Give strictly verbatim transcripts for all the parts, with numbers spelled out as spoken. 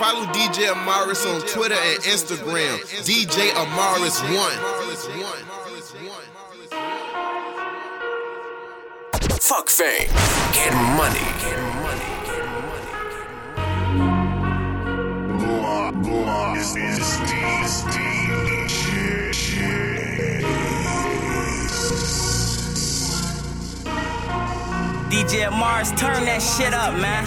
Follow D J Amaris on Twitter and Instagram. D J Amaris one. Fuck fame. Get money. Get money. This is D J Amaris, turn that shit up, man.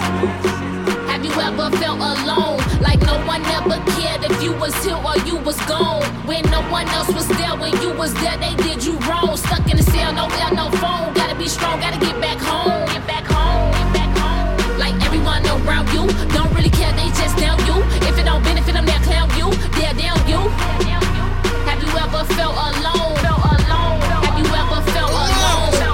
Have you ever felt alone? Like no one ever cared if you was here or you was gone. When no one else was there, when you was there, they did you wrong. Stuck in the cell, no air, no phone. Gotta be strong, gotta get back home. Get back home, get back home. Like everyone around you, don't really care, they just down you. If it don't benefit them, they'll clown you. They're down you. Have you ever felt alone? Felt alone. Have you ever felt alone? Felt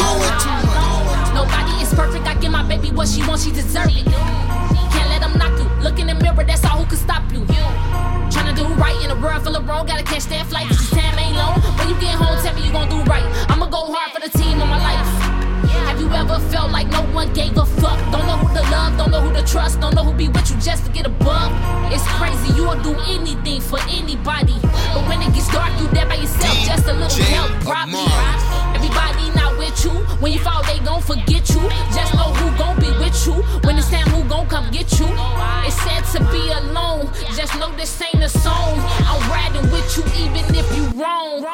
alone. Nobody is perfect, I give my baby what she wants, she deserve it. Can't let them knock you. Look in the mirror, that's all who can stop you. Tryna do right in a world full of wrong, gotta catch that flight, cause this time ain't long. When you get home, tell me you gon' do right. I'ma go hard for the team of my life. Have you ever felt like no one gave a fuck? Don't know who to love, don't know who to trust, don't know who be with you just to get above. It's crazy, you'll do anything for anybody, but when it gets dark, you there by yourself, just a little help, probably. Everybody not with you, when you fall, they gon' forget you. Just know who gon' be with you, when it's time, who gon' come get you. It's sad to be alone, just know this ain't a song. I'm riding with you even if you wrong.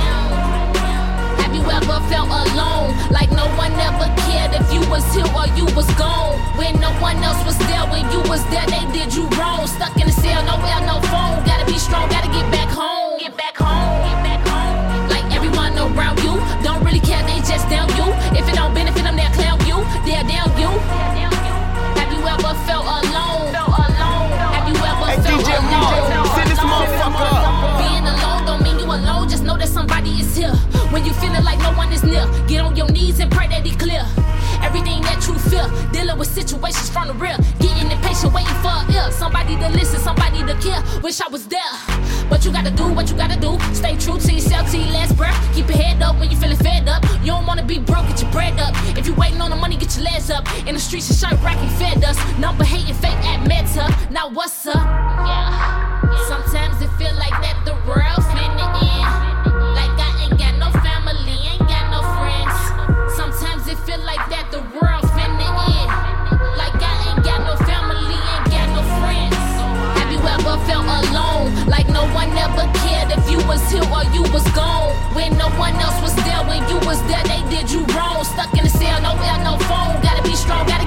Have you ever felt alone? Like no one ever cared if you was here or you was gone. When no one else was there, when you was there, they did you wrong. Stuck in the cell, no air, no phone. Gotta be strong, gotta get back home. Get back home, get back home. Like everyone around you, don't really care, they just down you. If it don't benefit them, they'll clown you. They're down you. Have you ever felt alone? Felt alone. Have you ever hey, felt D J alone? Send this motherfucker up. Being alone don't mean you alone, just know that somebody is here. When you feeling like no one is near, get on your knees and pray that he clear everything that you feel. Dealing with situations from the real, getting impatient, waiting for a ear. Somebody to listen, somebody to care. Wish I was there, but you gotta do what you gotta do. Stay true to yourself till your last breath. Keep your head up when you feeling fed up. You don't wanna be broke, get your bread up. If you waiting on the money, get your legs up. In the streets, you shirt racking fed us. Number hating, fake at meta. Now what's up? Yeah. Sometimes it feel like that the world's finna end. Like I ain't got no family, ain't got no friends. Sometimes it feel like that the world's finna end. Like I ain't got no family, ain't got no friends. Have you ever felt alone? Like no one ever cared if you was here or you was gone. When no one else was there, when you was there, they did you wrong. Stuck in the cell, no air, no phone. Gotta be strong, gotta